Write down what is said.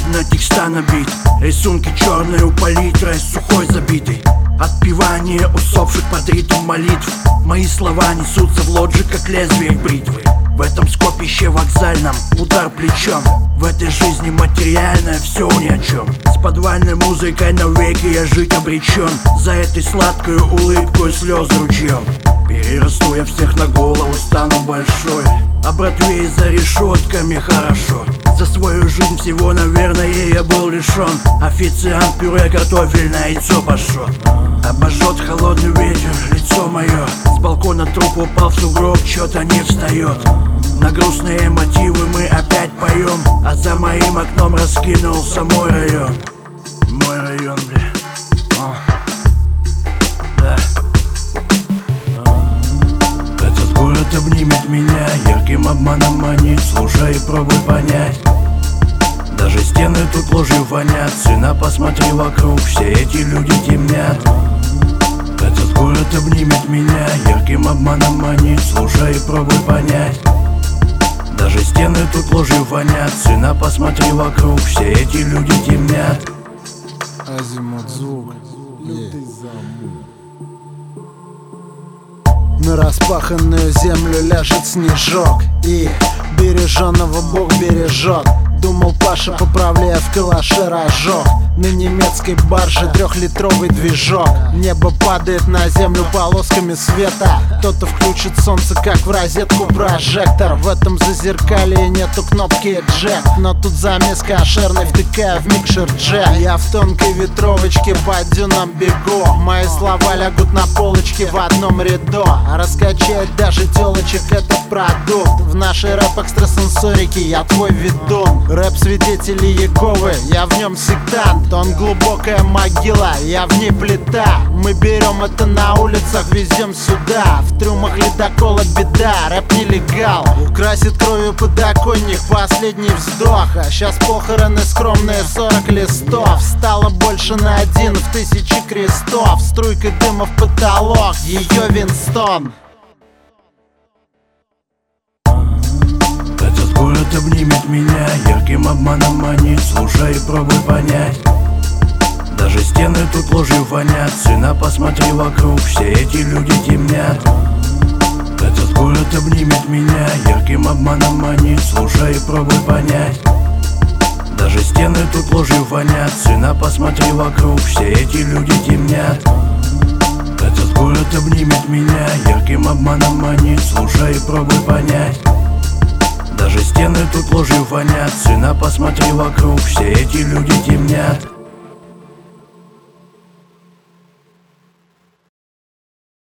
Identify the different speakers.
Speaker 1: на текста набит, рисунки черные у палитры, сухой забитый. Отпевание усопших под ритм молитв. Мои слова несутся в лоджи, как лезвие бритвы. В этом скопище вокзальном удар плечом. В этой жизни материальное все ни о чем. С подвальной музыкой навеки я жить обречен. За этой сладкую улыбку и слезы ручьем. Перерасту я всех на голову, стану большой. А братве за решетками хорошо. За свою жизнь всего, наверное, я был лишен. Официант пюре картофельное, яйцо пошел. Обожжет холодный ветер лицо мое. С балкона труп упал в сугроб, что-то не встает. На грустные мотивы мы опять поем. А за моим окном раскинулся мой район. Мой район, бля. Да. Этот город обнимет меня, ярким обманом манит. Слушай и пробуй понять. Даже стены тут ложью вонят. Сына, посмотри вокруг, все эти люди темнят. Этот город обнимет меня, ярким обманом манит. Слушай и пробуй понять. Даже стены тут ложью вонят. Сына, посмотри вокруг, все эти люди темнят.
Speaker 2: Азимут звук, лютый замут. На распаханную землю ляжет снежок, и береженного Бог бережет. Думал Паша, поправляя в калаше рожок. На немецкой барже 3-литровый движок. Небо падает на землю полосками света. Кто-то включит солнце, как в розетку прожектор. В этом зазеркалье нету кнопки джек, но тут замес кошерный, втыкая в микшер джек. Я в тонкой ветровочке по дюнам бегу. Мои слова лягут на полочке в одном ряду. Раскачает даже телочек этот продукт. В нашей рэп-экстрасенсорике я твой ведун. Рэп свидетелей Иеговы, я в нем сектант. Он глубокая могила, я в ней плита. Мы берем это на улицах, везем сюда. В трюмах ледокола беда, рэп нелегал. Украсит кровью подоконник, последний вздох. А сейчас похороны скромные, 40 листов. Стало больше на 1 в 1000 крестов. Струйкой дыма в потолок, ее Винстон.
Speaker 1: Город обнимет меня, ярким обманом манит. Слушай и пробуй понять. Даже стены тут ложью вонят. Сына, посмотри вокруг, все эти люди темнят. Этот город обнимет меня, ярким обманом манит. Слушай и пробуй понять. Даже стены тут ложью вонят. Сына, посмотри вокруг, все эти люди темнят. Этот город обнимет меня, ярким обманом манит. Слушай и пробуй понять. Даже стены тут ложью вонят. Сына, посмотри вокруг, все эти люди темнят.